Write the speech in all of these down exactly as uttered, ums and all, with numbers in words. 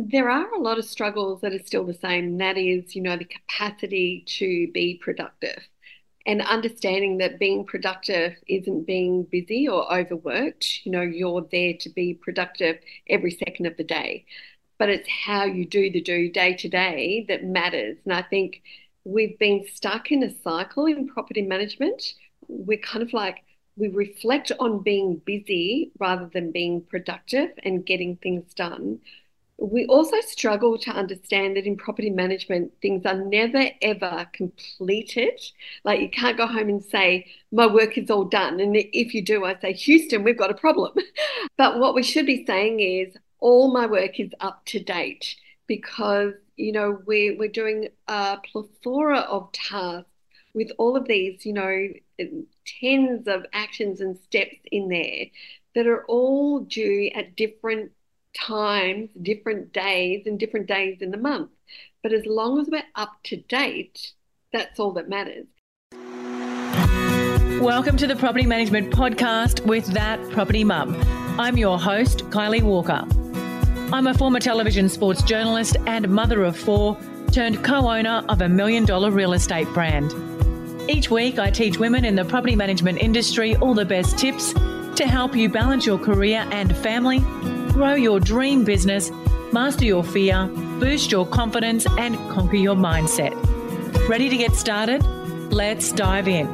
There are a lot of struggles that are still the same. And that is, you know, the capacity to be productive and understanding that being productive isn't being busy or overworked. You know, you're there to be productive every second of the day, but it's how you do the do day to day that matters. And I think we've been stuck in a cycle in property management. We're kind of like, we reflect on being busy rather than being productive and getting things done. We also struggle to understand that in property management, things are never ever completed. Like you can't go home and say, my work is all done. And if you do, I say, Houston, we've got a problem. But what we should be saying is, all my work is up to date because, you know, we, we're doing a plethora of tasks with all of these, you know, tens of actions and steps in there that are all due at different times, different days, and different days in the month. But as long as we're up to date, that's all that matters. Welcome to the Property Management Podcast with That Property Mum. I'm your host, Kylie Walker. I'm a former television sports journalist and mother of four, turned co-owner of a million dollar real estate brand. Each week, I teach women in the property management industry all the best tips to help you balance your career and family, grow your dream business, master your fear, boost your confidence, and conquer your mindset. Ready to get started? Let's dive in.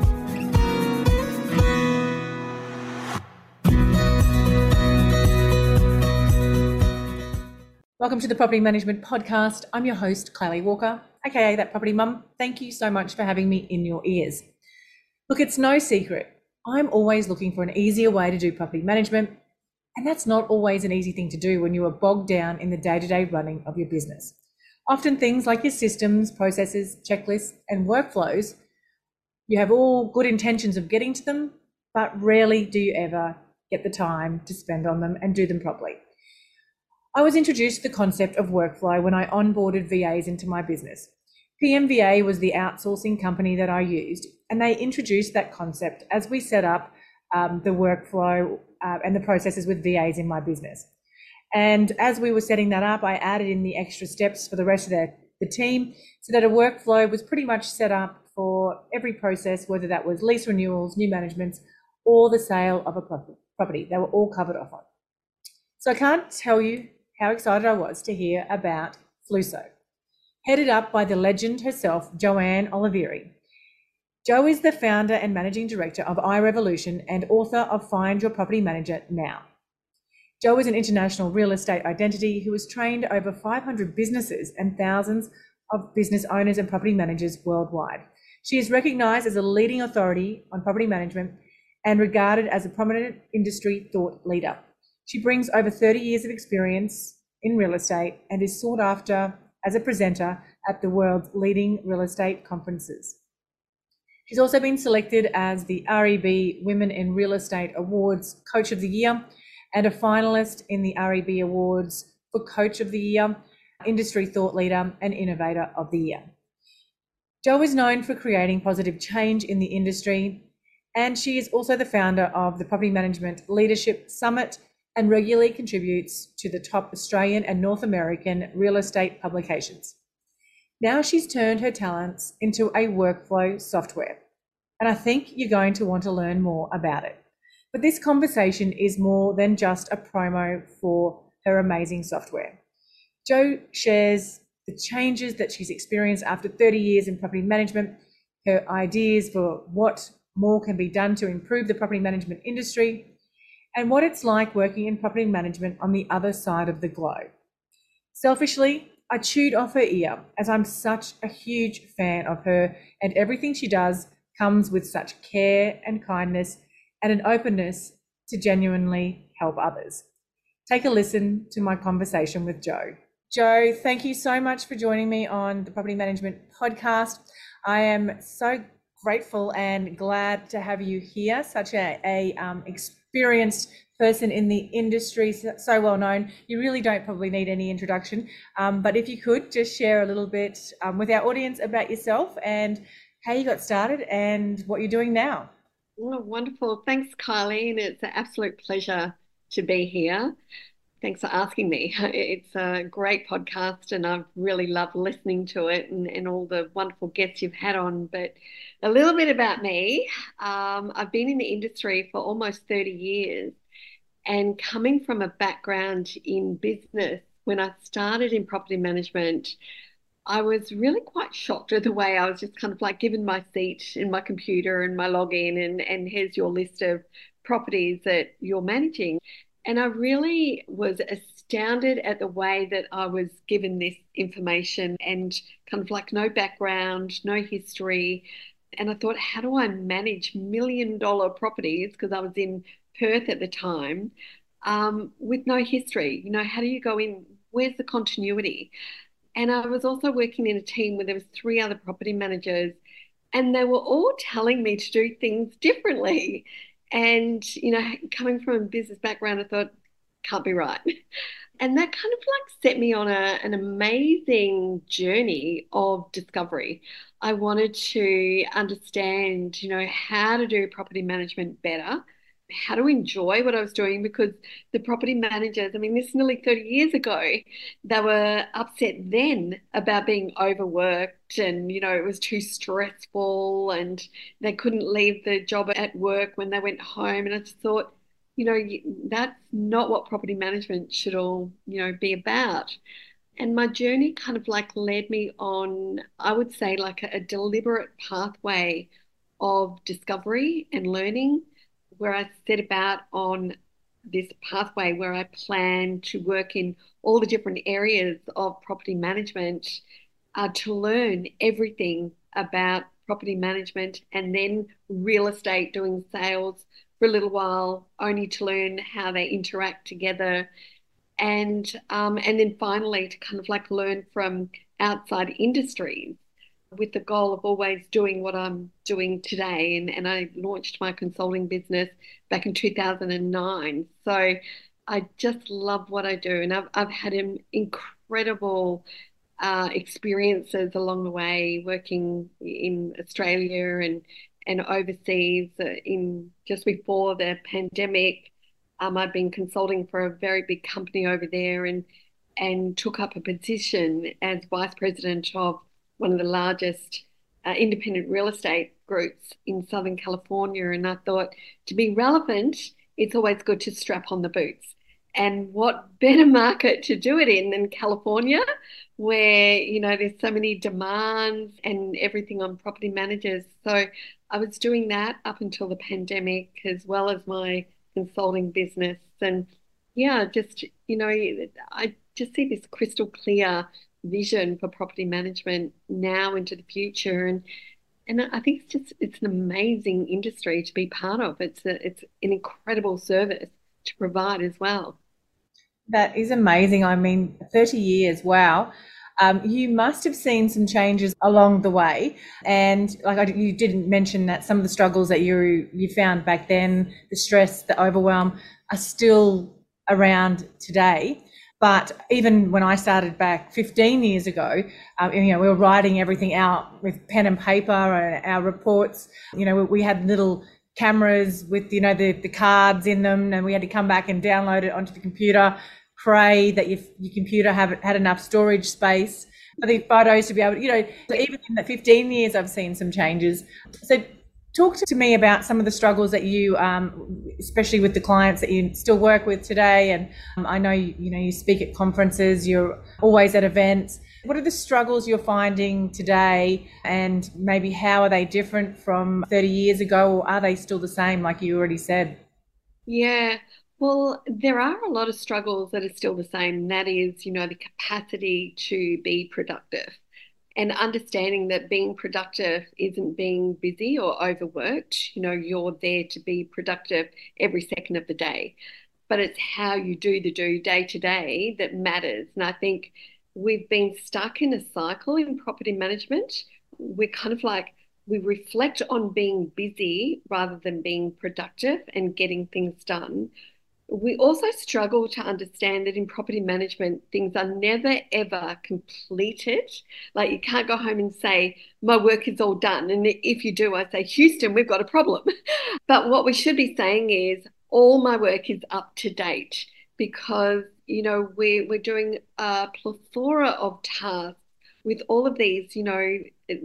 Welcome to the Property Management Podcast. I'm your host, Kylie Walker, aka That Property Mum. Thank you so much for having me in your ears. Look, it's no secret. I'm always looking for an easier way to do property management, and that's not always an easy thing to do when you are bogged down in the day-to-day running of your business. Often things like your systems, processes, checklists, and workflows, you have all good intentions of getting to them, but rarely do you ever get the time to spend on them and do them properly. I was introduced to the concept of workflow when I onboarded V As into my business. P M V A was the outsourcing company that I used, and they introduced that concept as we set up um, the workflow uh, and the processes with V As in my business. And as we were setting that up, I added in the extra steps for the rest of the, the team so that a workflow was pretty much set up for every process, whether that was lease renewals, new managements, or the sale of a property. They were all covered off on. So I can't tell you how excited I was to hear about Fluso, headed up by the legend herself, Joanne Olivieri. Jo is the founder and managing director of iRevolution and author of Find Your Property Manager Now. Jo is an international real estate identity who has trained over five hundred businesses and thousands of business owners and property managers worldwide. She is recognized as a leading authority on property management and regarded as a prominent industry thought leader. She brings over thirty years of experience in real estate and is sought after as a presenter at the world's leading real estate conferences. She's also been selected as the R E B Women in Real Estate Awards Coach of the Year and a finalist in the R E B Awards for Coach of the Year, Industry Thought Leader and Innovator of the Year. Jo is known for creating positive change in the industry, and she is also the founder of the Property Management Leadership Summit and regularly contributes to the top Australian and North American real estate publications. Now she's turned her talents into a workflow software, and I think you're going to want to learn more about it. But this conversation is more than just a promo for her amazing software. Jo shares the changes that she's experienced after thirty years in property management, her ideas for what more can be done to improve the property management industry, and what it's like working in property management on the other side of the globe. Selfishly, I chewed off her ear as I'm such a huge fan of her, and everything she does comes with such care and kindness and an openness to genuinely help others. Take a listen to my conversation with Jo. Jo, thank you so much for joining me on the Property Management Podcast. I am so grateful and glad to have you here, such a, a um, experienced person in the industry, so well known. You really don't probably need any introduction, um, but if you could just share a little bit um, with our audience about yourself and how you got started and what you're doing now. Oh, wonderful. Thanks, Kylie. And it's an absolute pleasure to be here. Thanks for asking me. It's a great podcast, and I've really loved listening to it and, and all the wonderful guests you've had on. But a little bit about me. Um, I've been in the industry for almost thirty years, and coming from a background in business, when I started in property management, I was really quite shocked at the way I was just kind of like given my seat in my computer and my login, and, and here's your list of properties that you're managing. And I really was astounded at the way that I was given this information and kind of like no background, no history. And I thought, how do I manage million dollar properties? Because I was in Perth at the time, um, with no history. You know, how do you go in? Where's the continuity? And I was also working in a team where there was three other property managers, and they were all telling me to do things differently. And, you know, coming from a business background, I thought, can't be right. And that kind of like set me on a, an amazing journey of discovery. I wanted to understand, you know, how to do property management better, how to enjoy what I was doing, because the property managers, I mean, this is nearly thirty years ago, they were upset then about being overworked, and, you know, it was too stressful and they couldn't leave the job at work when they went home. And I just thought, you know, that's not what property management should all, you know, be about. And my journey kind of like led me on, I would say, like a, a deliberate pathway of discovery and learning, where I set about on this pathway where I plan to work in all the different areas of property management, uh, to learn everything about property management, and then real estate, doing sales for a little while, only to learn how they interact together. And um, and then finally to kind of like learn from outside industries, with the goal of always doing what I'm doing today. And, and I launched my consulting business back in two thousand nine. So I just love what I do. And I've, I've had an incredible uh, experiences along the way, working in Australia and, and overseas. Uh, in just before the pandemic, um, I've been consulting for a very big company over there, and and took up a position as vice president of one of the largest uh, independent real estate groups in Southern California. And I thought, to be relevant, it's always good to strap on the boots. And what better market to do it in than California, where, you know, there's so many demands and everything on property managers. So I was doing that up until the pandemic, as well as my consulting business. And yeah, just, you know, I just see this crystal clear vision for property management now into the future. And and I think it's just it's an amazing industry to be part of. It's a, it's an incredible service to provide as well. That is amazing. I mean, thirty years, wow. Um, you must have seen some changes along the way. And like I, you didn't mention that some of the struggles that you you found back then, the stress, the overwhelm, are still around today. But even when I started back fifteen years ago, um, you know, we were writing everything out with pen and paper, and our reports, you know, we had little cameras with, you know, the, the cards in them, and we had to come back and download it onto the computer, pray that your, your computer have, had enough storage space for the photos to be able to, you know, so even in the fifteen years, I've seen some changes. So talk to me about some of the struggles that you, um, especially with the clients that you still work with today. And um, I know, you, you know, you speak at conferences, you're always at events. What are the struggles you're finding today, and maybe how are they different from thirty years ago, or are they still the same, like you already said? Yeah, well, there are a lot of struggles that are still the same. And that is, you know, the capacity to be productive, and understanding that being productive isn't being busy or overworked. You know, you're there to be productive every second of the day, but it's how you do the do day to day that matters. And I think we've been stuck in a cycle in property management. We're kind of like, we reflect on being busy rather than being productive and getting things done. We also struggle to understand that in property management, things are never ever completed. Like, you can't go home and say, my work is all done. And if you do, I say, Houston, we've got a problem. But what we should be saying is, all my work is up to date, because you know, we're we're doing a plethora of tasks with all of these, you know,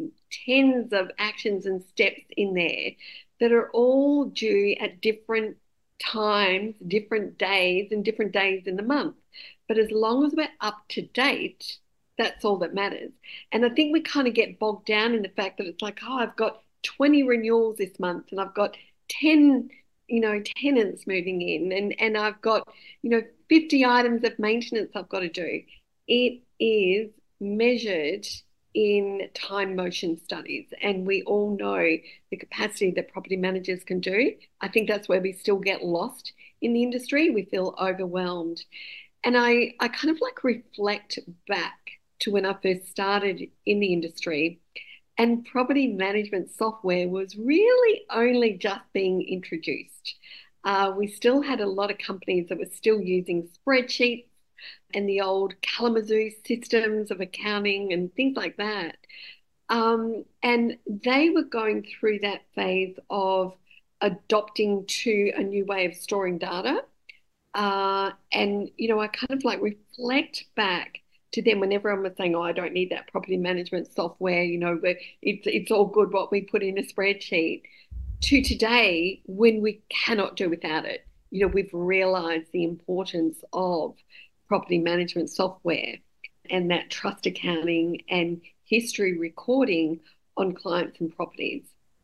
tens of actions and steps in there that are all due at different times, different days, and different days in the month. But as long as we're up to date, that's all that matters. And I think we kind of get bogged down in the fact that it's like, oh, I've got twenty renewals this month and I've got ten, you know, tenants moving in and, and I've got, you know, fifty items of maintenance I've got to do. It is measured in time motion studies. And we all know the capacity that property managers can do. I think that's where we still get lost in the industry. We feel overwhelmed. And I, I kind of like reflect back to when I first started in the industry, and property management software was really only just being introduced. Uh, we still had a lot of companies that were still using spreadsheets and the old Kalamazoo systems of accounting and things like that. Um, and they were going through that phase of adopting to a new way of storing data. Uh, and, you know, I kind of like reflect back to them when everyone was saying, oh, I don't need that property management software, you know, but it's, it's all good what we put in a spreadsheet, to today when we cannot do without it. You know, we've realized the importance of property management software and that trust accounting and history recording on clients and properties.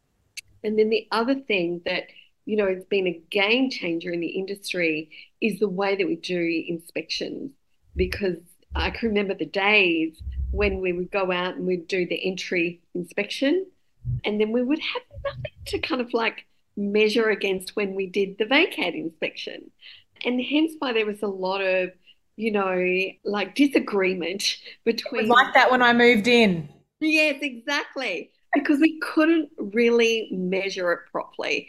And then the other thing that, you know, has been a game changer in the industry is the way that we do inspections. Because I can remember the days when we would go out and we'd do the entry inspection, and then we would have nothing to kind of like measure against when we did the vacate inspection. And hence why there was a lot of, you know, like disagreement between. It was like that when I moved in. Yes, exactly. Because we couldn't really measure it properly.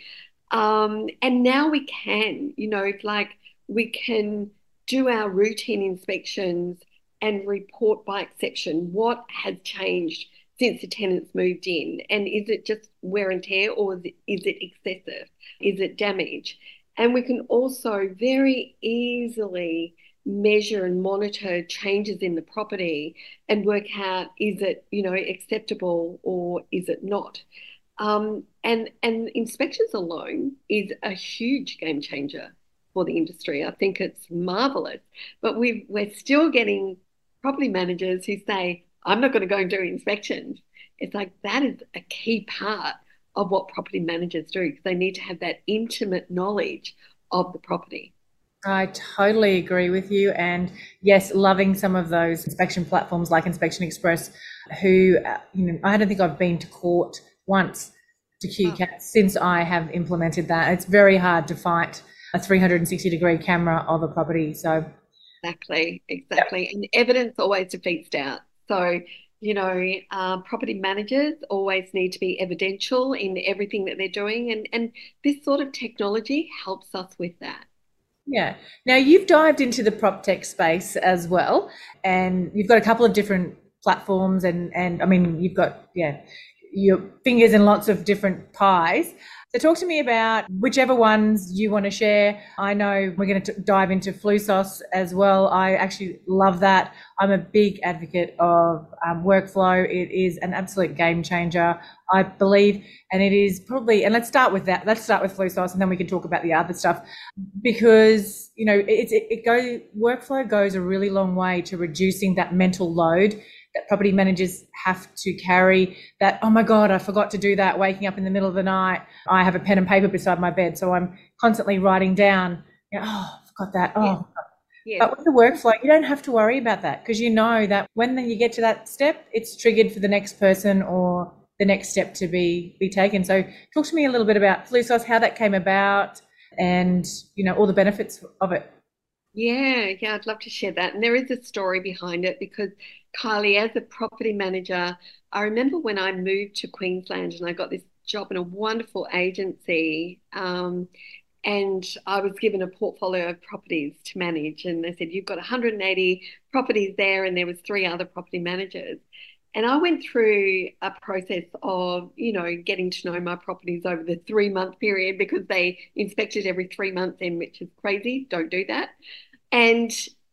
Um, and now we can, you know, like we can do our routine inspections and report by exception what has changed since the tenants moved in. And is it just wear and tear, or is it, is it excessive? Is it damage? And we can also very easily measure and monitor changes in the property and work out, is it, you know, acceptable or is it not? Um, and and inspections alone is a huge game changer for the industry. I think it's marvelous, but we we're still getting property managers who say, "I'm not going to go and do inspections." It's like that is a key part of what property managers do, because they need to have that intimate knowledge of the property. I totally agree with you. And yes, loving some of those inspection platforms like Inspection Express, who, uh, you know, I don't think I've been to court once to Q CAT oh. since I have implemented that. It's very hard to fight a three hundred sixty degree camera of a property. So exactly, exactly. Yep. And evidence always defeats doubt. So, you know, uh, property managers always need to be evidential in everything that they're doing. And, and this sort of technology helps us with that. Yeah. Now you've dived into the prop tech space as well, and you've got a couple of different platforms, and and I mean you've got yeah your fingers in lots of different pies. So talk to me about whichever ones you want to share. I know we're going to dive into Flusos as well. I actually love that. I'm a big advocate of um, workflow. It is an absolute game changer, I believe. And it is probably, and let's start with that. Let's start with Flusos, and then we can talk about the other stuff, because, you know, it's, it, it goes, workflow goes a really long way to reducing that mental load that property managers have to carry, that, oh my God, I forgot to do that, waking up in the middle of the night. I have a pen and paper beside my bed, so I'm constantly writing down, you know, oh, I forgot that. Oh, yeah. But with the workflow, you don't have to worry about that, because you know that when you get to that step, it's triggered for the next person or the next step to be, be taken. So talk to me a little bit about Flusos, how that came about, and, you know, all the benefits of it. Yeah, yeah, I'd love to share that. And there is a story behind it, because Kylie, as a property manager, I remember when I moved to Queensland and I got this job in a wonderful agency, um, and I was given a portfolio of properties to manage. And they said, you've got one hundred eighty properties there, and there was three other property managers. And I went through a process of, you know, getting to know my properties over the three month period, because they inspected every three months in, which is crazy. Don't do that. And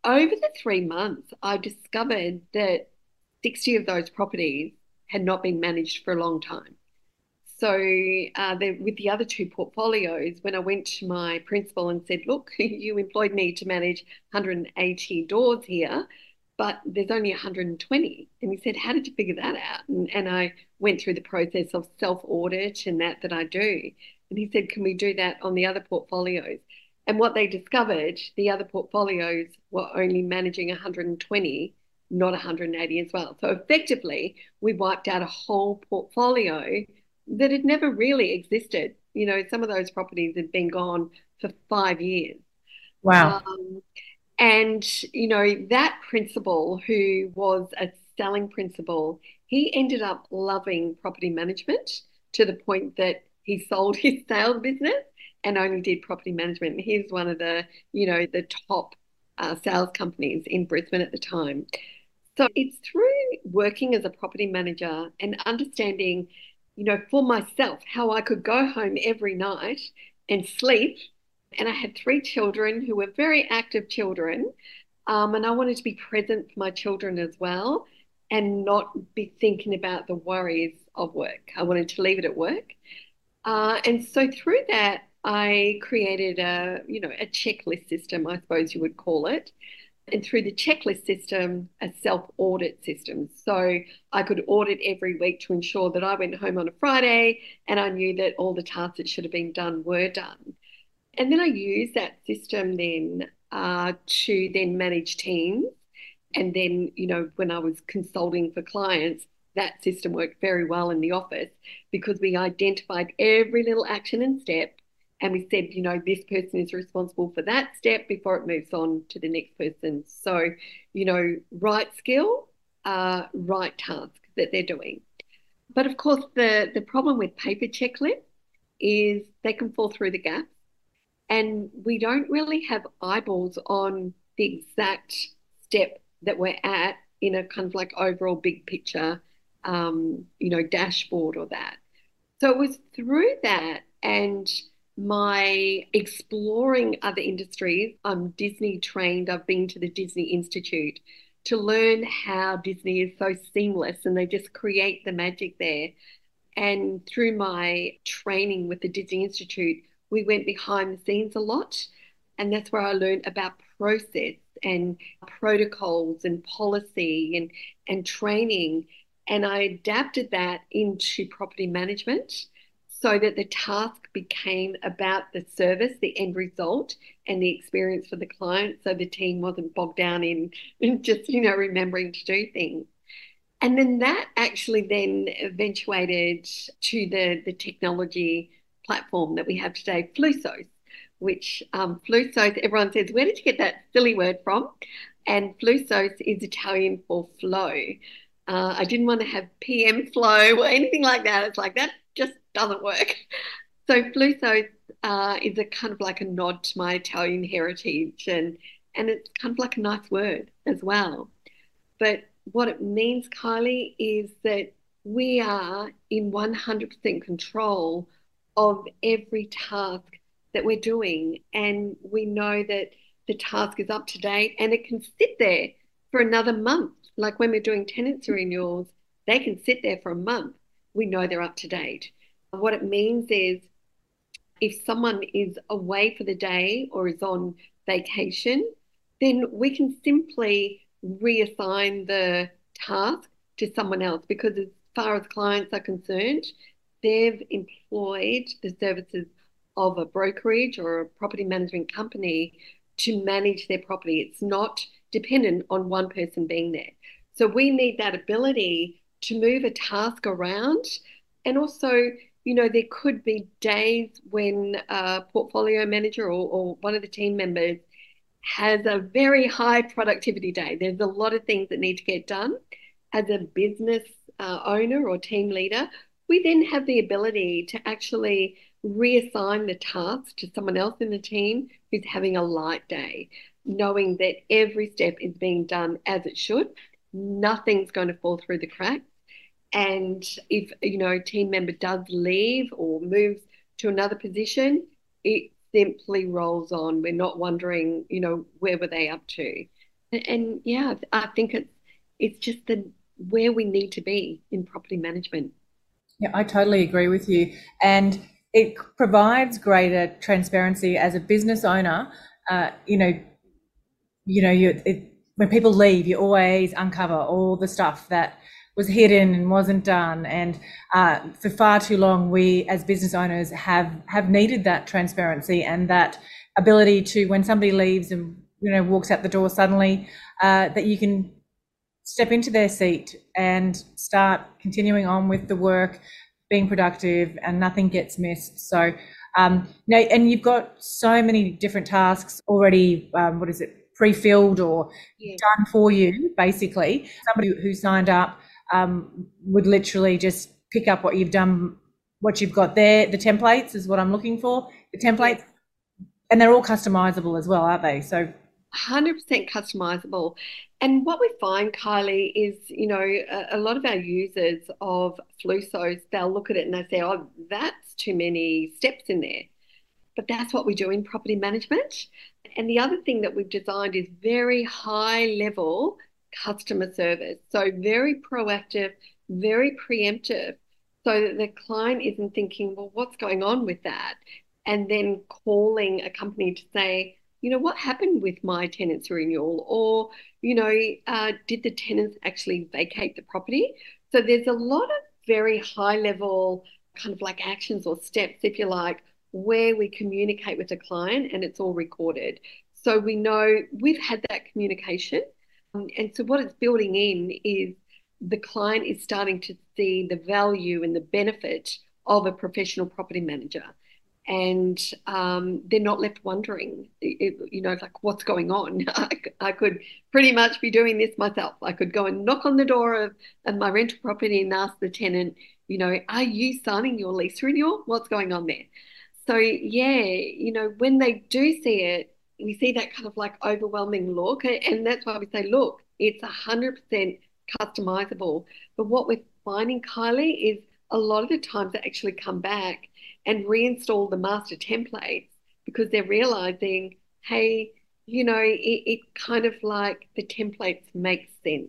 over the three months, I discovered that sixty of those properties had not been managed for a long time. So uh, the, with the other two portfolios, when I went to my principal and said, look, you employed me to manage one hundred eighty doors here, but there's only one hundred twenty. And he said, how did you figure that out? And, and I went through the process of self-audit and that that I do. And he said, can we do that on the other portfolios? And what they discovered, the other portfolios were only managing one hundred twenty, not one hundred eighty as well. So effectively, we wiped out a whole portfolio that had never really existed. You know, some of those properties had been gone for five years. Wow. Um, and, you know, that principal, who was a selling principal, he ended up loving property management to the point that he sold his sales business and only did property management. And he's one of the, you know, the top uh, sales companies in Brisbane at the time. So it's through working as a property manager and understanding, you know, for myself, how I could go home every night and sleep. And I had three children who were very active children. Um, and I wanted to be present for my children as well and not be thinking about the worries of work. I wanted to leave it at work. Uh, and so through that, I created a, you know, a checklist system, I suppose you would call it. And through the checklist system, a self-audit system. So I could audit every week to ensure that I went home on a Friday and I knew that all the tasks that should have been done were done. And then I used that system then uh, to then manage teams. And then, you know, when I was consulting for clients, that system worked very well in the office because we identified every little action and step. And we said, you know, this person is responsible for that step before it moves on to the next person. So, you know, right skill, uh, right task that they're doing. But of course, the, the problem with paper checklists is they can fall through the gaps. And we don't really have eyeballs on the exact step that we're at in a kind of like overall big picture, um, you know, dashboard or that. So it was through that and my exploring other industries. I'm Disney trained. I've been to the Disney Institute to learn how Disney is so seamless and they just create the magic there. And through my training with the Disney Institute, we went behind the scenes a lot. And that's where I learned about process and protocols and policy and, and training. And I adapted that into property management so that the task became about the service, the end result, and the experience for the client. So the team wasn't bogged down in, in just, you know, remembering to do things. And then that actually then eventuated to the, the technology platform that we have today, Flusos, which um, Flusos, everyone says, where did you get that silly word from? And Flusos is Italian for flow. Uh, I didn't want to have P M flow or anything like that. It's like, that just doesn't work. So Flusos uh, is a kind of like a nod to my Italian heritage, and, and it's kind of like a nice word as well. But what it means, Kylie, is that we are in one hundred percent control of every task that we're doing. And we know that the task is up to date and it can sit there for another month. Like when we're doing tenancy renewals, they can sit there for a month. We know they're up to date. What it means is if someone is away for the day or is on vacation, then we can simply reassign the task to someone else because as far as clients are concerned, they've employed the services of a brokerage or a property management company to manage their property. It's not dependent on one person being there. So we need that ability to move a task around. And also, you know, there could be days when a portfolio manager or, or one of the team members has a very high productivity day. There's a lot of things that need to get done. As a business uh, owner or team leader, we then have the ability to actually reassign the task to someone else in the team who's having a light day, knowing that every step is being done as it should. Nothing's going to fall through the cracks. And if, you know, a team member does leave or moves to another position, it simply rolls on. We're not wondering, you know, where were they up to? And, and yeah, I think it's it's just the where we need to be in property management. Yeah, I totally agree with you. And it provides greater transparency as a business owner. Uh, you know, you know, you it, when people leave, you always uncover all the stuff that was hidden and wasn't done. And uh, for far too long, we as business owners have have needed that transparency and that ability to, when somebody leaves and you know walks out the door suddenly, uh, that you can step into their seat and start continuing on with the work, being productive, and nothing gets missed. So, um, you know, and you've got so many different tasks already. Um, what is it? Pre-filled or Yeah. done for you, basically. Somebody who signed up um, would literally just pick up what you've done, what you've got there. The templates is what I'm looking for. The Yeah. templates, and they're all customizable as well, aren't they? So one hundred percent customizable. And what we find, Kylie, is, you know, a, a lot of our users of Flusos, they'll look at it and they say, oh, that's too many steps in there. But that's what we do in property management. And the other thing that we've designed is very high level customer service. So very proactive, very preemptive, so that the client isn't thinking, well, what's going on with that? And then calling a company to say, you know, what happened with my tenant's renewal? Or, you know, uh, did the tenants actually vacate the property? So there's a lot of very high level kind of like actions or steps, if you like, where we communicate with the client and it's all recorded. So we know we've had that communication. Um, and so what it's building in is the client is starting to see the value and the benefit of a professional property manager. And um, they're not left wondering, it, you know, like what's going on. I, I could pretty much be doing this myself. I could go and knock on the door of, of my rental property and ask the tenant, you know, are you signing your lease renewal? What's going on there? So yeah, you know, when they do see it, we see that kind of like overwhelming look, and that's why we say, look, it's a hundred percent customizable. But what we're finding, Kylie, is a lot of the times they actually come back and reinstall the master templates because they're realizing, hey, you know, it, it kind of like the templates make sense.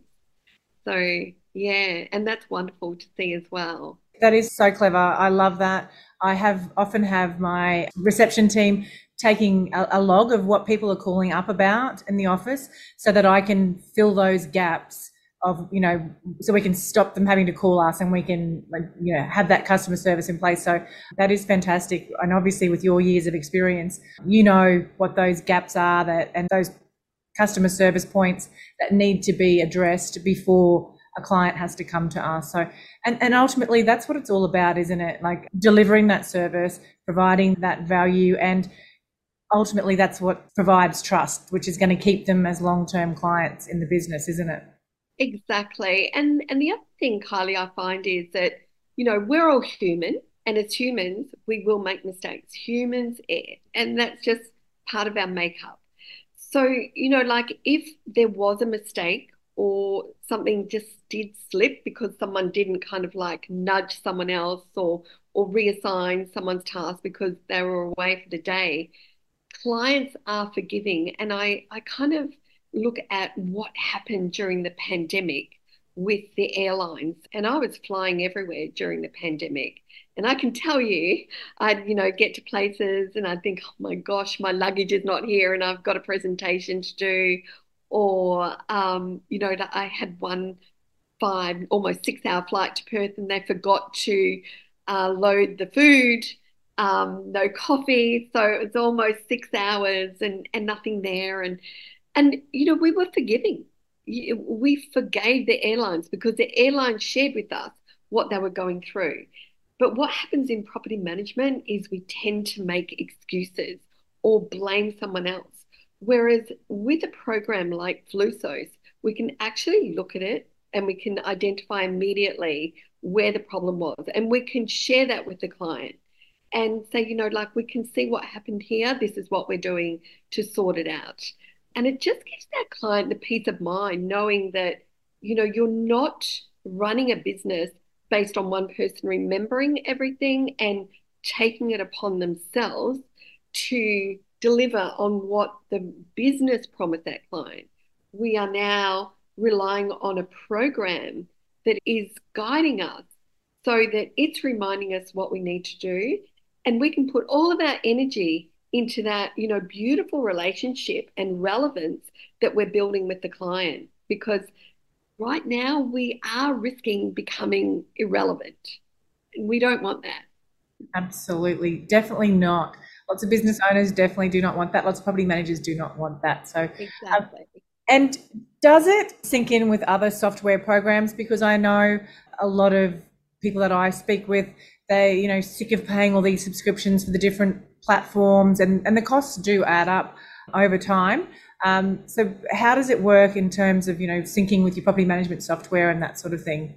So yeah, and that's wonderful to see as well. that is so clever. I love that. I have often have my reception team taking a, a log of what people are calling up about in the office so that I can fill those gaps of, you know, so we can stop them having to call us and we can, like, you know, have that customer service in place. So that is fantastic. And obviously with your years of experience, you know what those gaps are that and those customer service points that need to be addressed before a client has to come to us. So, and, and ultimately that's what it's all about, isn't it? Like delivering that service, providing that value, and ultimately that's what provides trust, which is going to keep them as long-term clients in the business, isn't it? Exactly. And and the other thing, Kylie, I find is that, you know, we're all human, and as humans, we will make mistakes. Humans err, and that's just part of our makeup. So, you know, like if there was a mistake or something just did slip because someone didn't kind of like nudge someone else or or reassign someone's task because they were away for the day, clients are forgiving. And I, I kind of look at what happened during the pandemic with the airlines. And I was flying everywhere during the pandemic. And I can tell you, I'd, you know, get to places and I'd think, oh my gosh, my luggage is not here and I've got a presentation to do. Or, um, you know, I had one five, almost six hour flight to Perth and they forgot to uh, load the food, um, no coffee. So it was almost six hours and, and nothing there. And, and, you know, we were forgiving. We forgave the airlines because the airlines shared with us what they were going through. But what happens in property management is we tend to make excuses or blame someone else. Whereas with a program like Flusos, we can actually look at it and we can identify immediately where the problem was. And we can share that with the client and say, you know, like we can see what happened here. This is what we're doing to sort it out. And it just gives that client the peace of mind knowing that, you know, you're not running a business based on one person remembering everything and taking it upon themselves to deliver on what the business promised that client. we are now relying on a program that is guiding us so that it's reminding us what we need to do. And we can put all of our energy into that, you know, beautiful relationship and relevance that we're building with the client. Because right now we are risking becoming irrelevant. And we don't want that. Absolutely. Definitely not. Lots of business owners definitely do not want that. Lots of property managers do not want that. So, exactly. Um, and does it sink in with other software programs? Because I know a lot of people that I speak with, they, you know, sick of paying all these subscriptions for the different platforms, and, and the costs do add up over time. Um, so how does it work in terms of, you know, syncing with your property management software and that sort of thing?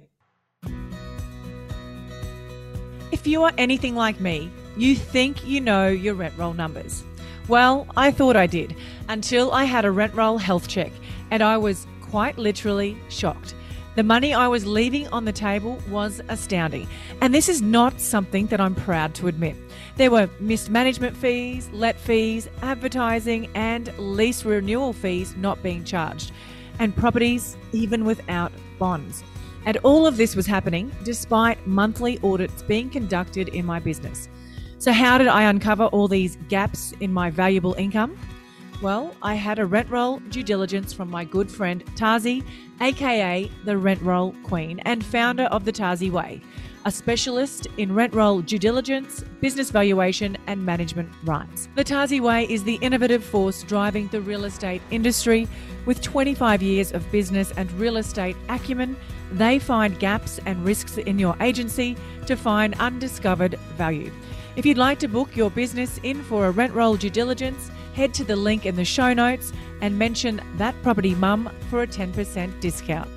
If you are anything like me, you think you know your rent roll numbers. Well, I thought I did until I had a rent roll health check, and I was quite literally shocked. The money I was leaving on the table was astounding, and this is not something that I'm proud to admit. There were missed management fees, let fees, advertising, and lease renewal fees not being charged, and properties even without bonds. And all of this was happening despite monthly audits being conducted in my business. So how did I uncover all these gaps in my valuable income? Well, I had a rent roll due diligence from my good friend Tazi, aka the Rent Roll Queen and founder of the Tazi Way, a specialist in rent roll due diligence, business valuation and management rights. The Tazi Way is the innovative force driving the real estate industry. With twenty-five years of business and real estate acumen, they find gaps and risks in your agency to find undiscovered value. If you'd like to book your business in for a rent roll due diligence, head to the link in the show notes and mention That Property Mum for a ten percent discount.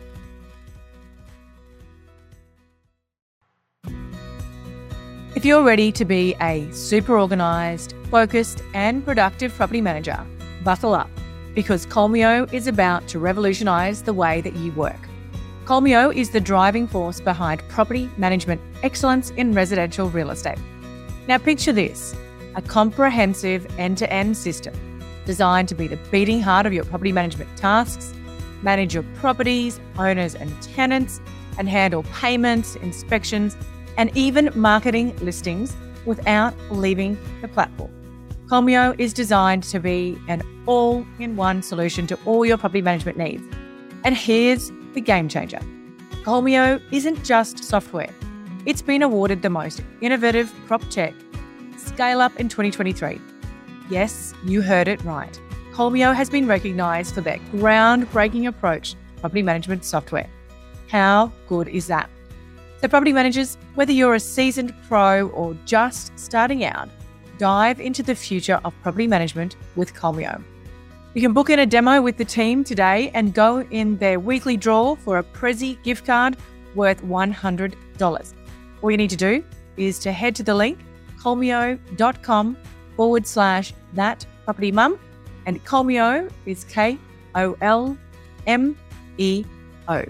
If you're ready to be a super organised, focused and productive property manager, buckle up, because Colmeo is about to revolutionise the way that you work. Colmeo is the driving force behind property management excellence in residential real estate. Now picture this, a comprehensive end-to-end system designed to be the beating heart of your property management tasks, manage your properties, owners and tenants, and handle payments, inspections, and even marketing listings without leaving the platform. Colmeo is designed to be an all-in-one solution to all your property management needs. And here's the game changer. Colmeo isn't just software. It's been awarded the most innovative PropTech Scale Up in twenty twenty-three. Yes, you heard it right. Colmeo has been recognised for their groundbreaking approach to property management software. How good is that? So property managers, whether you're a seasoned pro or just starting out, dive into the future of property management with Colmeo. You can book in a demo with the team today and go in their weekly draw for a Prezi gift card worth one hundred dollars. All you need to do is to head to the link colmeo.com forward slash that property mum, and Colmeo is K O L M E O.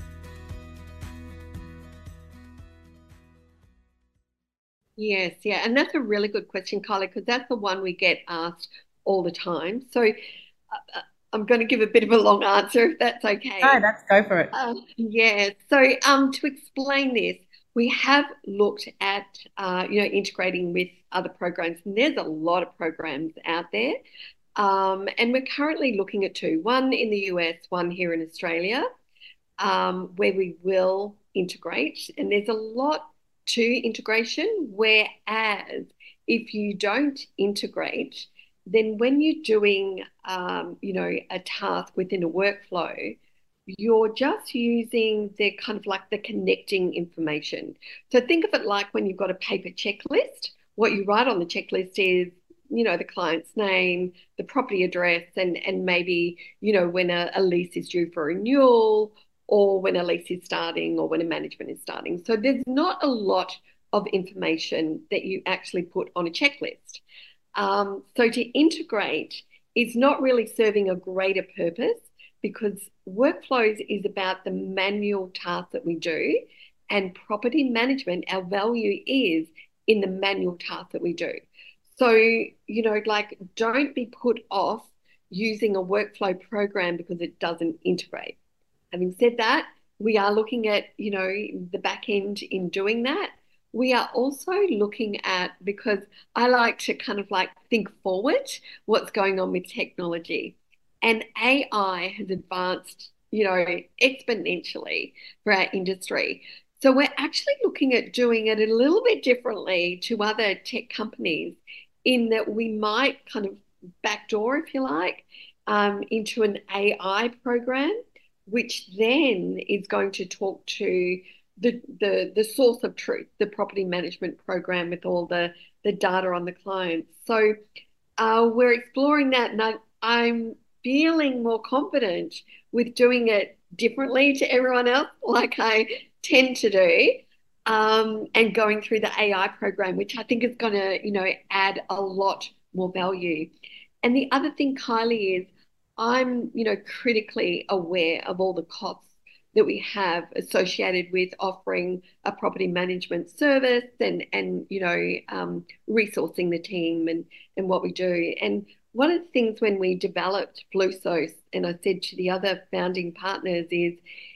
Yes, yeah, and that's a really good question, Kylie, because that's the one we get asked all the time. So uh, I'm going to give a bit of a long answer if that's okay. No, that's go for it. Uh, yeah, so um, to explain this, we have looked at uh, you know, integrating with other programs, and there's a lot of programs out there. Um, and we're currently looking at two, one in the U S, one here in Australia, um, where we will integrate. And there's a lot to integration, whereas if you don't integrate, then when you're doing, um, you know, a task within a workflow, you're just using the kind of like the connecting information. So think of it like when you've got a paper checklist, what you write on the checklist is, you know, the client's name, the property address, and, and maybe, you know, when a, a lease is due for renewal, or when a lease is starting, or when a management is starting. So there's not a lot of information that you actually put on a checklist. Um, so to integrate is not really serving a greater purpose, because workflows is about the manual tasks that we do, and property management, our value is in the manual tasks that we do. So, you know, like, don't be put off using a workflow program because it doesn't integrate. Having said that, we are looking at, you know, the back end in doing that. We are also looking at, because I like to kind of like think forward what's going on with technology. And A I has advanced, you know, exponentially for our industry. So we're actually looking at doing it a little bit differently to other tech companies in that we might kind of backdoor, if you like, um, into an A I program, which then is going to talk to the, the, the source of truth, the property management program with all the, the data on the clients. So uh, we're exploring that, and I, I'm feeling more confident with doing it differently to everyone else, like I tend to do, um, and going through the A I program, which I think is going to, you know, add a lot more value. And the other thing, Kylie, is I'm, you know, critically aware of all the costs that we have associated with offering a property management service and, and you know, um, resourcing the team and, and what we do. And one of the things when we developed Flusos, and I said to the other founding partners, is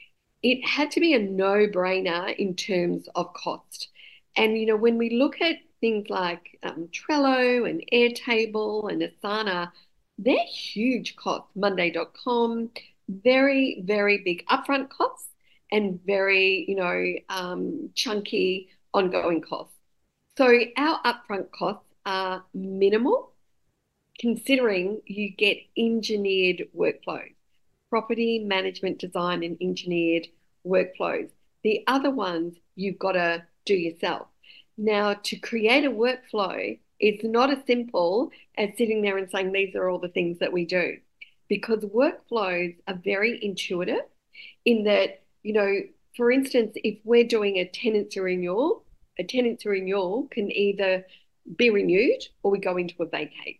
it had to be a no-brainer in terms of cost. And, you know, when we look at things like um, Trello and Airtable and Asana, they're huge costs. Monday dot com, very, very big upfront costs and very, you know, um, chunky ongoing costs. So our upfront costs are minimal considering you get engineered workflows, property management design and engineered workflows. The other ones you've got to do yourself. Now, to create a workflow, it's not as simple as sitting there and saying, these are all the things that we do, because workflows are very intuitive in that, you know, for instance, if we're doing a tenancy renewal, a tenancy renewal can either be renewed or we go into a vacate.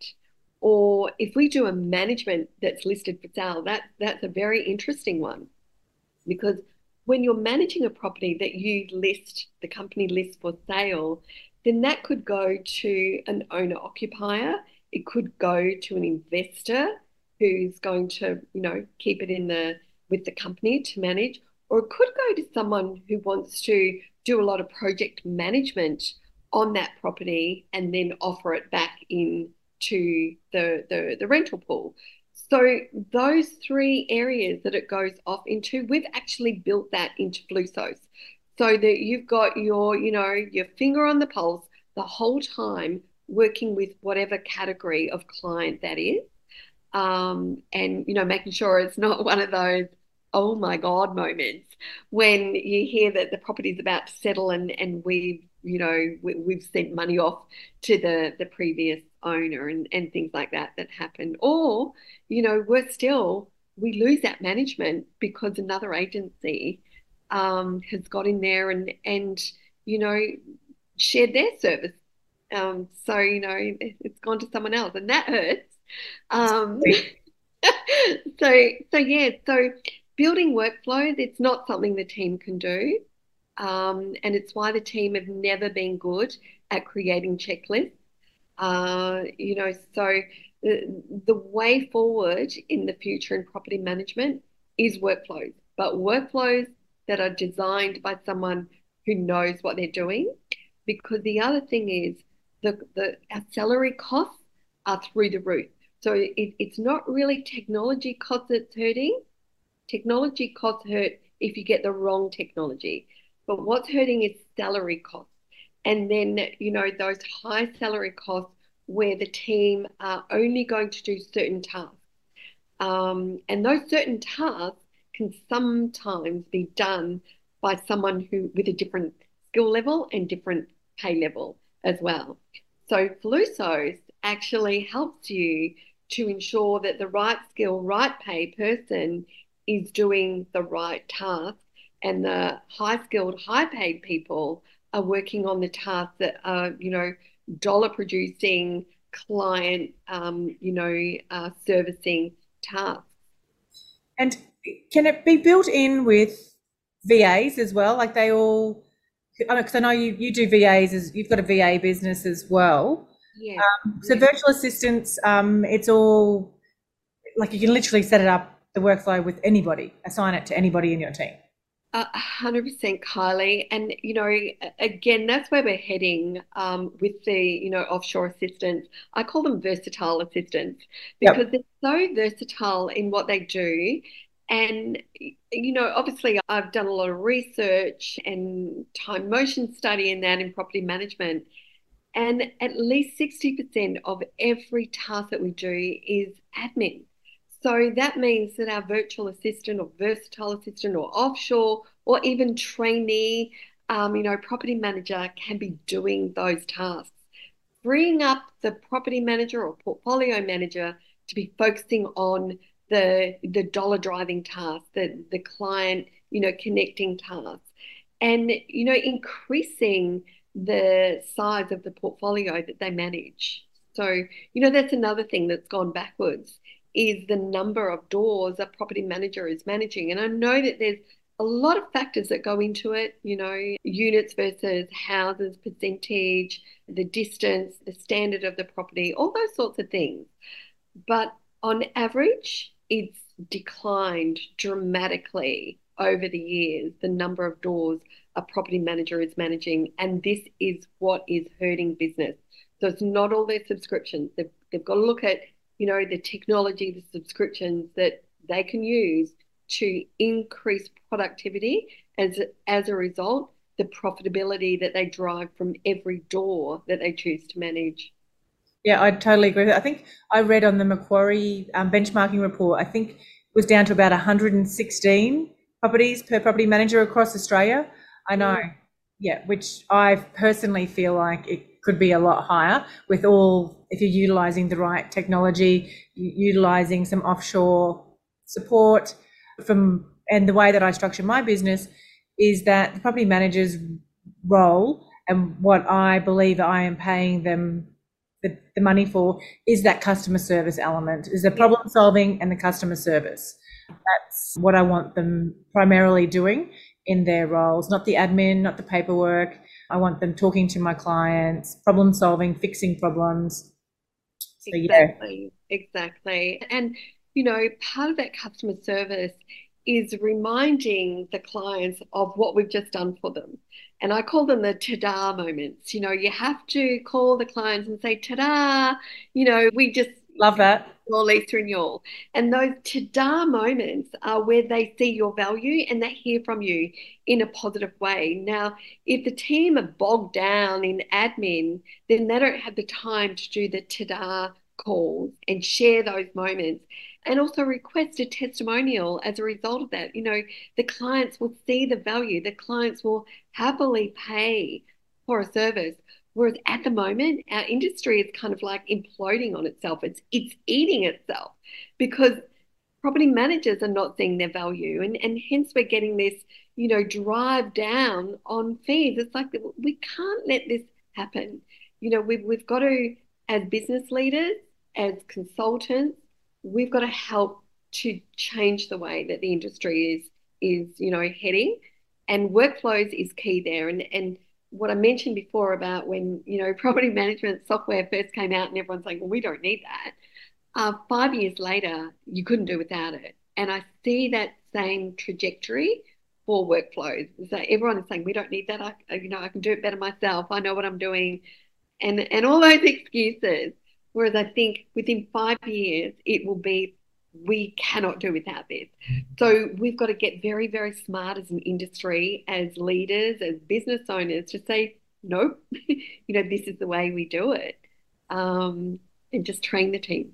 Or if we do a management that's listed for sale, that, that's a very interesting one, because when you're managing a property that you list, the company lists for sale, then that could go to an owner occupier. It could go to an investor who's going to, you know, keep it in the with the company to manage, or it could go to someone who wants to do a lot of project management on that property and then offer it back in to the, the, the rental pool. So those three areas that it goes off into, we've actually built that into Flusos so that you've got your, you know, your finger on the pulse the whole time working with whatever category of client that is. Um, and, you know, making sure it's not one of those, oh my God moments when you hear that the property is about to settle and, and we've, you know, we, we've sent money off to the, the previous owner and, and things like that that happen. Or, you know, worse still, we lose that management because another agency um, has got in there and, and, you know, shared their service. Um, so, you know, it's gone to someone else and that hurts. Um, so, so yeah, so building workflows, it's not something the team can do. Um, and it's why the team have never been good at creating checklists. Uh, you know, so the, the way forward in the future in property management is workflows, but workflows that are designed by someone who knows what they're doing. Because the other thing is the, the our salary costs are through the roof. So it, it's not really technology costs that's hurting. Technology costs hurt if you get the wrong technology. But what's hurting is salary costs. And then, you know, those high salary costs where the team are only going to do certain tasks. Um, and those certain tasks can sometimes be done by someone who with a different skill level and different pay level as well. So Flusos actually helps you to ensure that the right skill, right pay person is doing the right task, and the high skilled, high paid people are working on the tasks that are, you know, dollar producing, client, um, you know, uh, servicing tasks. And can it be built in with V As as well? Like they all, because I know you, you do V As, as you've got a V A business as well. Yeah. Um, so yeah. virtual assistants, um, it's all like you can literally set it up, the workflow with anybody, assign it to anybody in your team. A hundred percent, Kylie. And, you know, again, that's where we're heading um, with the, you know, offshore assistants. I call them versatile assistants because Yep. they're so versatile in what they do. And, you know, obviously I've done a lot of research and time motion study in that in property management. And at least sixty percent of every task that we do is admin. So that means that our virtual assistant or versatile assistant or offshore or even trainee, um, you know, property manager can be doing those tasks, freeing up the property manager or portfolio manager to be focusing on the the dollar driving tasks, the the client, you know, connecting tasks, and you know, increasing the size of the portfolio that they manage. So, you know, that's another thing that's gone backwards is the number of doors a property manager is managing. And I know that there's a lot of factors that go into it, you know, units versus houses, percentage, the distance, the standard of the property, all those sorts of things. But on average, it's declined dramatically over the years, the number of doors a property manager is managing. And this is what is hurting business. So it's not all their subscriptions. They've, they've got to look at, you know, the technology, the subscriptions that they can use to increase productivity as, as a result, the profitability that they drive from every door that they choose to manage. Yeah, I totally agree with it. I think I read on the Macquarie um, benchmarking report, I think it was down to about one hundred sixteen properties per property manager across Australia. I know, yeah, which I personally feel like it could be a lot higher with all, if you're utilising the right technology, utilising some offshore support from, and the way that I structure my business is that the property manager's role and what I believe I am paying them the, the money for is that customer service element, is the problem solving and the customer service. That's what I want them primarily doing in their roles, not the admin, not the paperwork. I want them talking to my clients, problem solving, fixing problems. So, exactly, yeah. Exactly. And, you know, part of that customer service is reminding the clients of what we've just done for them. And I call them the ta-da moments. You know, you have to call the clients and say, ta-da, you know, we just love that. Your Lisa and Yall. And those ta-da moments are where they see your value and they hear from you in a positive way. Now, if the team are bogged down in admin, then they don't have the time to do the ta-da calls and share those moments and also request a testimonial as a result of that. You know, the clients will see the value, the clients will happily pay for a service. Whereas at the moment, our industry is kind of like imploding on itself. It's it's eating itself because property managers are not seeing their value, and and hence we're getting this, you know, drive down on fees. It's like we can't let this happen. You know, we've we've got to, as business leaders, as consultants, we've got to help to change the way that the industry is is you know heading, and workflows is key there, and and what I mentioned before about when, you know, property management software first came out and everyone's like, well, we don't need that. Uh, five years later, you couldn't do without it. And I see that same trajectory for workflows. So everyone is saying, we don't need that. I, you know, I can do it better myself. I know what I'm doing. And, and all those excuses. Whereas I think within five years, it will be we cannot do without this. So we've got to get very, very smart as an industry, as leaders, as business owners to say, nope, you know, this is the way we do it. Um, and just train the team.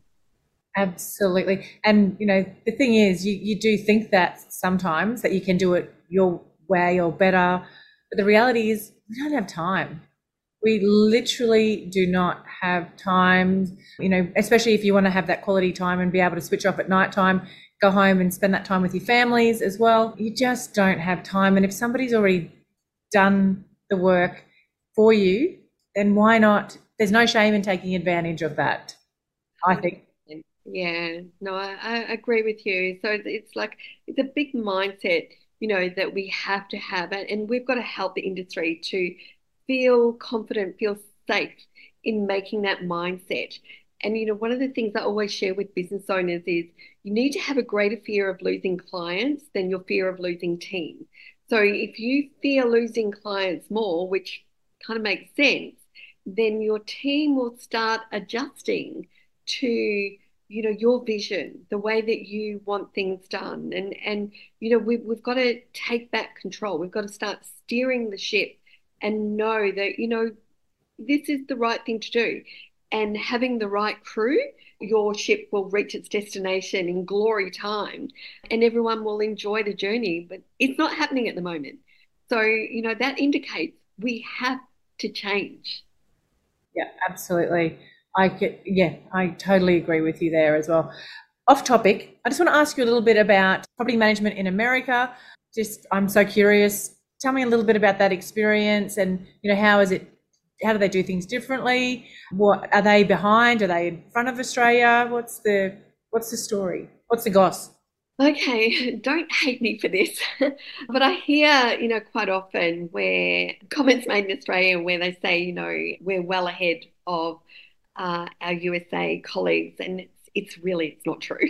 Absolutely. And, you know, the thing is, you, you do think that sometimes that you can do it your way or better. But the reality is we don't have time. We literally do not have time, you know, especially if you want to have that quality time and be able to switch off at night time, go home and spend that time with your families as well. You just don't have time. And if somebody's already done the work for you, then why not? There's no shame in taking advantage of that, I think. Yeah, no, I, I agree with you. So it's, it's like, it's a big mindset, you know, that we have to have it. And we've got to help the industry to feel confident, feel safe in making that mindset. And, you know, one of the things I always share with business owners is you need to have a greater fear of losing clients than your fear of losing team. So if you fear losing clients more, which kind of makes sense, then your team will start adjusting to, you know, your vision, the way that you want things done. And and you know, we've we've got to take back control. We've got to start steering the ship and know that, you know, this is the right thing to do. And having the right crew, your ship will reach its destination in glory time and everyone will enjoy the journey. But it's not happening at the moment. So, you know, that indicates we have to change. Yeah, absolutely. I get, yeah, I totally agree with you there as well. Off topic, I just want to ask you a little bit about property management in America. Just, I'm so curious. Tell me a little bit about that experience, and you know, how is it? How do they do things differently? What are they behind? Are they in front of Australia? What's the what's the story? What's the goss? Okay, don't hate me for this, but I hear, you know, quite often where comments made in Australia where they say, you know, we're well ahead of uh, our U S A colleagues, and it's it's really it's not true.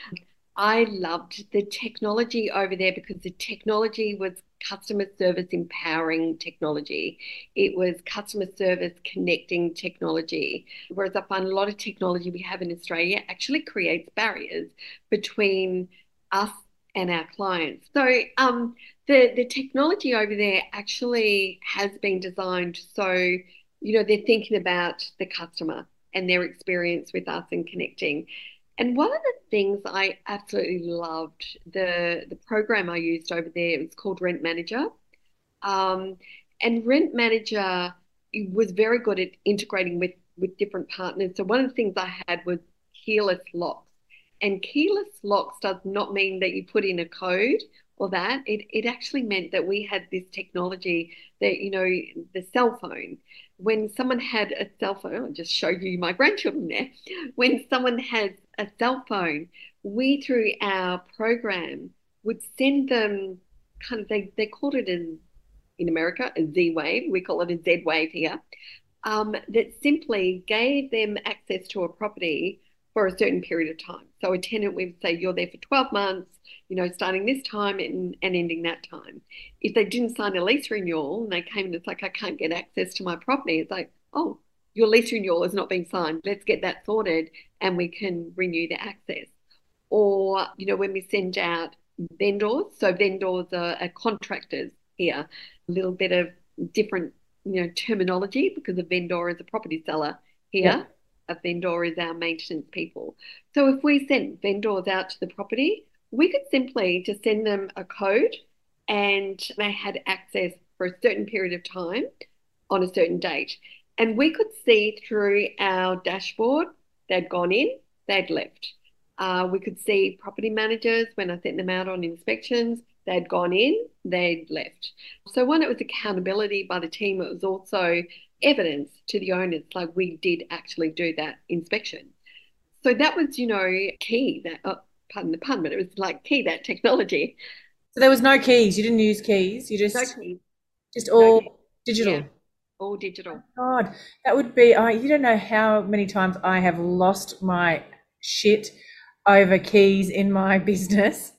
I loved the technology over there because the technology was customer service empowering technology. It was customer service connecting technology. Whereas I find a lot of technology we have in Australia actually creates barriers between us and our clients. So um, the, the technology over there actually has been designed so, you know, they're thinking about the customer and their experience with us and connecting. And one of the things I absolutely loved, the the program I used over there, it was called Rent Manager. Um, and Rent Manager was very good at integrating with with different partners. So one of the things I had was keyless locks. And keyless locks does not mean that you put in a code or that. It it actually meant that we had this technology that, you know, the cell phone. When someone had a cell phone, I'll just show you my grandchildren there. When someone has a cell phone, we through our program would send them kind of they, they called it in in America a Z wave. We call it a Z wave here. Um, that simply gave them access to a property for a certain period of time. So a tenant, we would say, you're there for twelve months, you know, starting this time and, and ending that time. If they didn't sign a lease renewal and they came and it's like, I can't get access to my property, it's like, oh, your lease renewal has not been signed. Let's get that sorted and we can renew the access. Or, you know, when we send out vendors, so vendors are, are contractors here, a little bit of different, you know, terminology because a vendor is a property seller Yeah. here. A vendor is our maintenance people. So if we sent vendors out to the property, we could simply just send them a code and they had access for a certain period of time on a certain date. And we could see through our dashboard, they'd gone in, they'd left. Uh, we could see property managers when I sent them out on inspections, they'd gone in, they'd left. So one, it was accountability by the team. It was also evidence to the owners, like we did actually do that inspection. So that was, you know, key. That oh, pardon the pun, but it was like key, that technology. So there was no keys. You didn't use keys. You No just keys, just no keys. all Yeah, digital. all digital. God, that would be. I you don't know how many times I have lost my shit over keys in my business.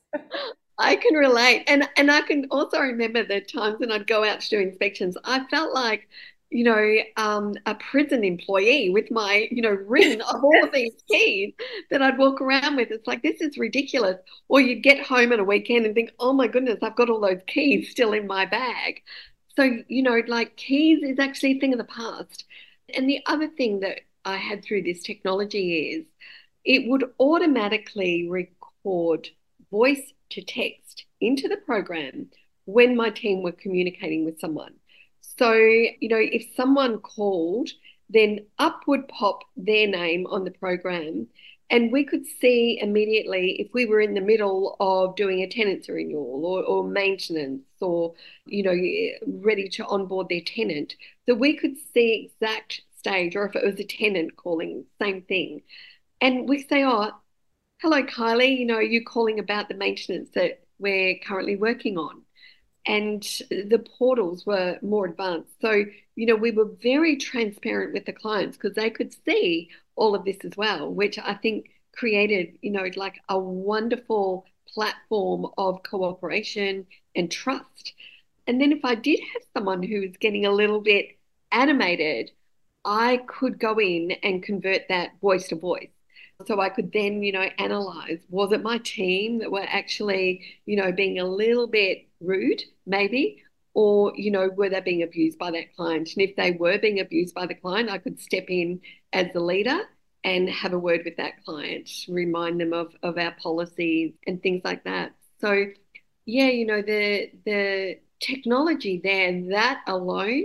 I can relate. And and I can also remember the times when I'd go out to do inspections, I felt like, you know, um, a prison employee with my, you know, ring of all of these keys that I'd walk around with. It's like, this is ridiculous. Or you'd get home on a weekend and think, oh my goodness, I've got all those keys still in my bag. So, you know, like keys is actually a thing of the past. And the other thing that I had through this technology is it would automatically record voice to text into the program when my team were communicating with someone. So, you know, if someone called, then up would pop their name on the program. And we could see immediately if we were in the middle of doing a tenancy renewal or, or maintenance or, you know, ready to onboard their tenant. So we could see exact stage, or if it was a tenant calling, same thing. And we say, oh, hello, Kylie, you know, are you calling about the maintenance that we're currently working on? And the portals were more advanced. So, you know, we were very transparent with the clients because they could see all of this as well, which I think created, you know, like a wonderful platform of cooperation and trust. And then if I did have someone who was getting a little bit animated, I could go in and convert that voice to voice. So I could then, you know, analyze, was it my team that were actually, you know, being a little bit rude, maybe, or, you know, were they being abused by that client? And if they were being abused by the client, I could step in as the leader and have a word with that client, remind them of, of our policies and things like that. So, yeah, you know, the the technology there, that alone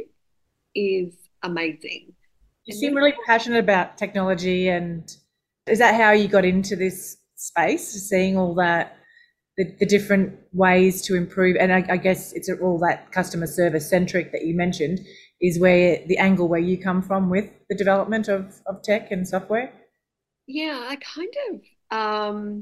is amazing. You And seem then, really passionate about technology, and is that how you got into this space, seeing all that, the, the different ways to improve? And I, I guess it's all that customer service centric that you mentioned is where the angle where you come from with the development of, of tech and software. yeah, I kind of um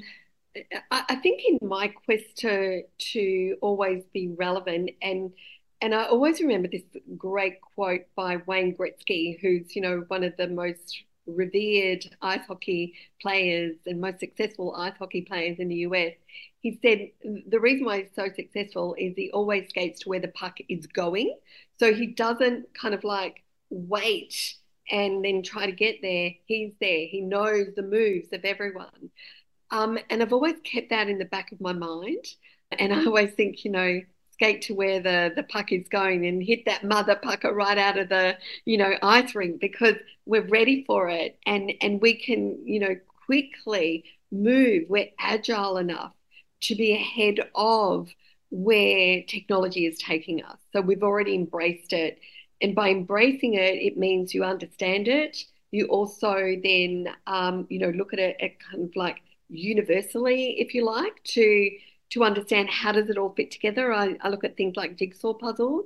I, I think in my quest to to always be relevant, and and I always remember this great quote by Wayne Gretzky, who's, you know, one of the most revered ice hockey players and most successful ice hockey players in the U S. He said the reason why he's so successful is he always skates to where the puck is going. So he doesn't kind of like wait and then try to get there. He's there. He knows the moves of everyone. Um, and I've always kept that in the back of my mind. And I always think, you know, skate to where the, the puck is going and hit that mother pucker right out of the, you know, ice rink, because we're ready for it, and, and we can, you know, quickly move. We're agile enough to be ahead of where technology is taking us. So we've already embraced it. And by embracing it, it means you understand it. You also then, um, you know, look at it at kind of like universally, if you like, to to understand how does it all fit together. I, I look at things like jigsaw puzzles,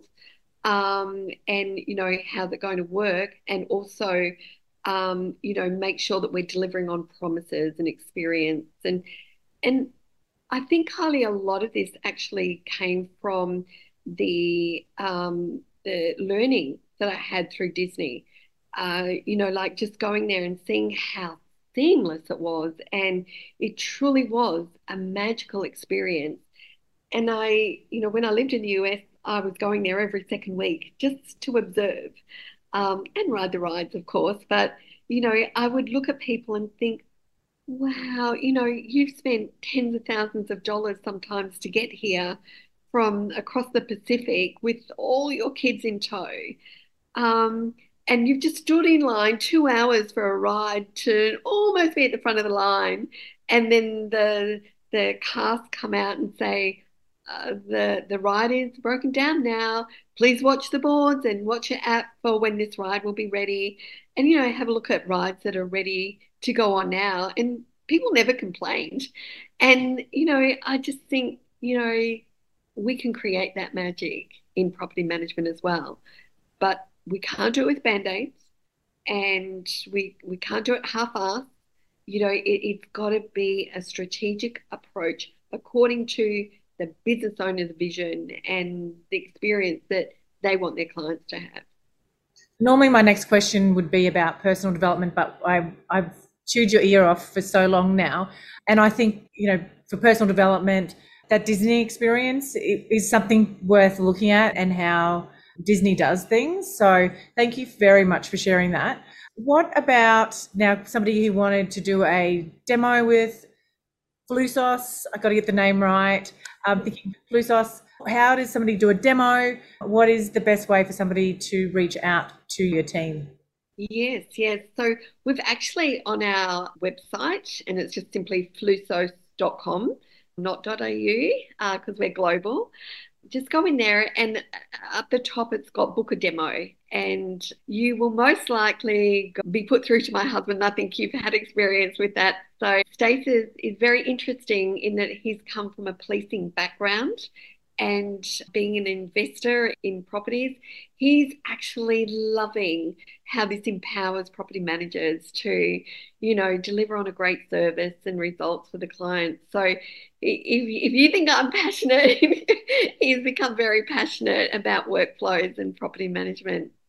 um, and, you know, how's it going to work, and also, um, you know, make sure that we're delivering on promises and experience. And and I think, Kylie, a lot of this actually came from the um, the learning that I had through Disney. Uh, you know, like just going there and seeing how seamless it was, and it truly was a magical experience. And I, you know, when I lived in the U S, I was going there every second week just to observe, um, and ride the rides, of course. But, you know, I would look at people and think, wow, you know, you've spent tens of thousands of dollars sometimes to get here from across the Pacific with all your kids in tow. Um, and you've just stood in line two hours for a ride to almost be at the front of the line. And then the the cast come out and say, uh, the the ride is broken down now. Please watch the boards and watch your app for when this ride will be ready. And, you know, have a look at rides that are ready to go on now. And people never complained. And, you know, I just think, you know, we can create that magic in property management as well. But we can't do it with band-aids, and we we can't do it half-assed. You know, it, it's got to be a strategic approach according to the business owner's vision and the experience that they want their clients to have. Normally, my next question would be about personal development, but I, I've chewed your ear off for so long now. And I think, you know, for personal development, that Disney experience is something worth looking at, and how Disney does things. So thank you very much for sharing that. What about now somebody who wanted to do a demo with Flusos? I got to get the name right. I'm thinking Flusos. How does somebody do a demo? What is the best way for somebody to reach out to your team? Yes, yes. So we've actually on our website, and it's just simply flusos dot com, not .au, because uh, we're global. Just go in there, and at the top it's got book a demo, and you will most likely be put through to my husband. I think you've had experience with that. So Stace is, is very interesting in that he's come from a policing background, and being an investor in properties, he's actually loving how this empowers property managers to, you know, deliver on a great service and results for the client. So if, if you think I'm passionate, he's become very passionate about workflows and property management.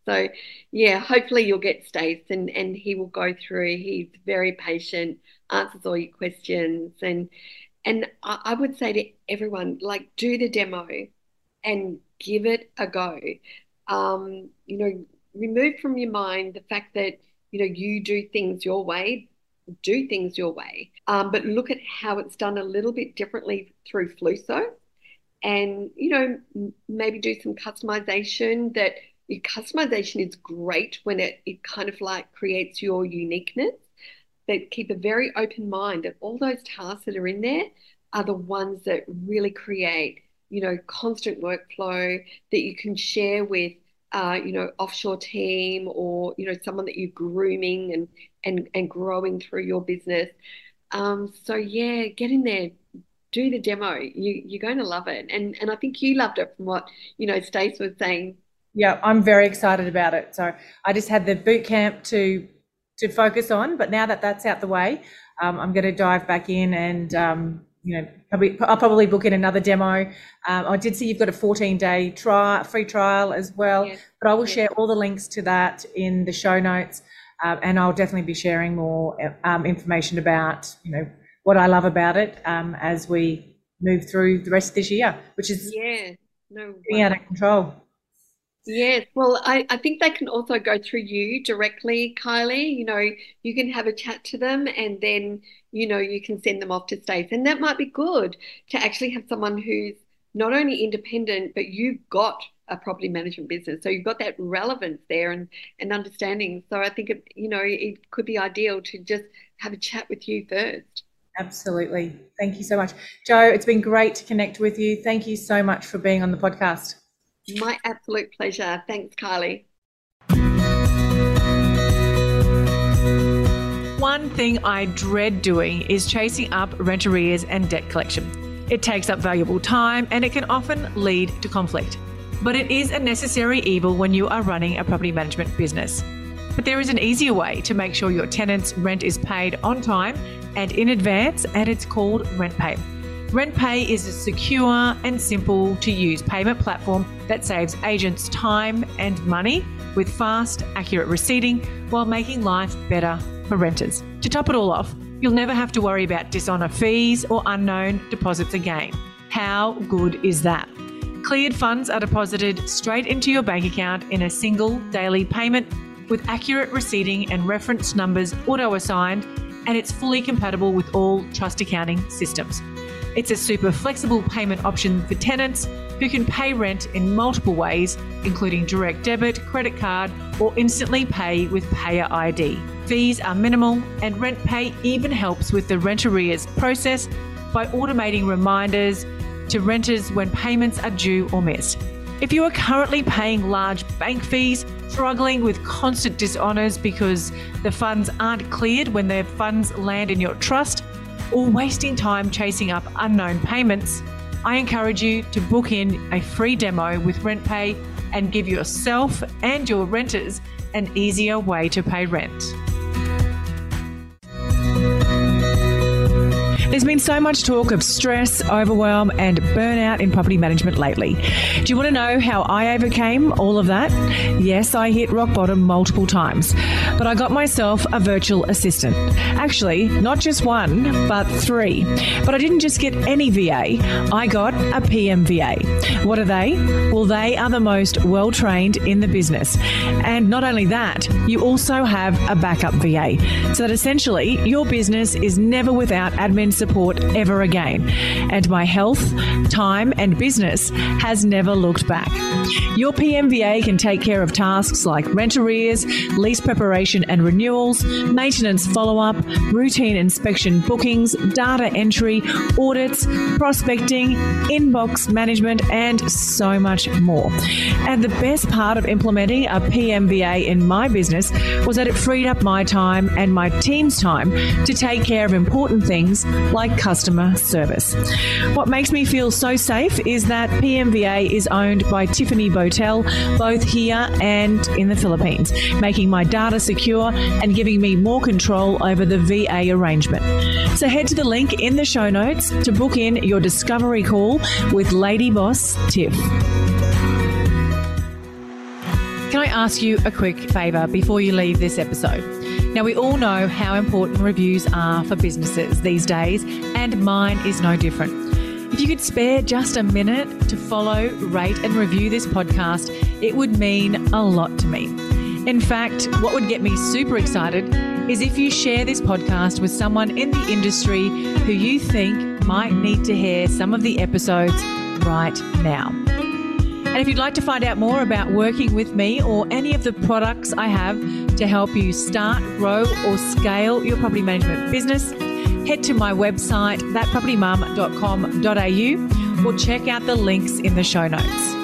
So yeah, hopefully you'll get Stace, and, and he will go through. He's very patient, answers all your questions. And and I, I would say to everyone, like, do the demo and give it a go. Um, you know, remove from your mind the fact that, you know, you do things your way, do things your way. Um, but look at how it's done a little bit differently through Fluso, and, you know, m- maybe do some customization. That your customization is great when it, it kind of like creates your uniqueness, but keep a very open mind that all those tasks that are in there are the ones that really create, you know, constant workflow that you can share with, uh, you know, offshore team, or, you know, someone that you're grooming and and and growing through your business. Um, so yeah, get in there, do the demo. You you're going to love it, and and I think you loved it from what, you know, Stace was saying. Yeah, I'm very excited about it. So I just had the boot camp to to focus on, but now that that's out the way, um, I'm going to dive back in and um, you know, probably I'll probably book in another demo. Um, I did see you've got a fourteen day trial, free trial as well, yes, but I will yes. share all the links to that in the show notes, uh, and I'll definitely be sharing more um, information about, you know, what I love about it um, as we move through the rest of this year, which is yeah, no, getting out of control. Yes, well, I, I think they can also go through you directly, Kylie. You know, you can have a chat to them, and then, you know, you can send them off to Stace. And that might be good to actually have someone who's not only independent, but you've got a property management business. So you've got that relevance there, and, and understanding. So I think, it, you know, it could be ideal to just have a chat with you first. Absolutely. Thank you so much. Jo, it's been great to connect with you. Thank you so much for being on the podcast. My absolute pleasure. Thanks, Kylie. One thing I dread doing is chasing up rent arrears and debt collection. It takes up valuable time, and it can often lead to conflict. But it is a necessary evil when you are running a property management business. But there is an easier way to make sure your tenants' rent is paid on time and in advance, and it's called RentPay. RentPay is a secure and simple to use payment platform that saves agents time and money with fast, accurate receipting while making life better for renters. To top it all off, you'll never have to worry about dishonor fees or unknown deposits again. How good is that? Cleared funds are deposited straight into your bank account in a single daily payment with accurate receipting and reference numbers auto-assigned, and it's fully compatible with all trust accounting systems. It's a super flexible payment option for tenants who can pay rent in multiple ways, including direct debit, credit card, or instantly pay with Payer I D. Fees are minimal, and RentPay even helps with the rent arrears process by automating reminders to renters when payments are due or missed. If you are currently paying large bank fees, struggling with constant dishonors because the funds aren't cleared when their funds land in your trust, or wasting time chasing up unknown payments, I encourage you to book in a free demo with RentPay and give yourself and your renters an easier way to pay rent. There's been so much talk of stress, overwhelm, and burnout in property management lately. Do you want to know how I overcame all of that? Yes, I hit rock bottom multiple times, but I got myself a virtual assistant. Actually, not just one, but three. But I didn't just get any V A, I got a P M V A. What are they? Well, they are the most well-trained in the business. And not only that, you also have a backup V A, so that essentially your business is never without admin support ever again. And my health, time, and business has never looked back. Your P M V A can take care of tasks like rent arrears, lease preparation and renewals, maintenance follow-up, routine inspection bookings, data entry, audits, prospecting, inbox management, and so much more. And the best part of implementing a P M V A in my business was that it freed up my time and my team's time to take care of important things like customer service. What makes me feel so safe is that P M V A is owned by Tiffany Botel, both here and in the Philippines, making my data secure and giving me more control over the V A arrangement. So head to the link in the show notes to book in your discovery call with Lady Boss Tiff. Can I ask you a quick favour before you leave this episode? Now, we all know how important reviews are for businesses these days, and mine is no different. If you could spare just a minute to follow, rate and review this podcast, it would mean a lot to me. In fact, what would get me super excited is if you share this podcast with someone in the industry who you think might need to hear some of the episodes right now. And if you'd like to find out more about working with me or any of the products I have to help you start, grow or scale your property management business, head to my website, that property mum dot com dot a u, or check out the links in the show notes.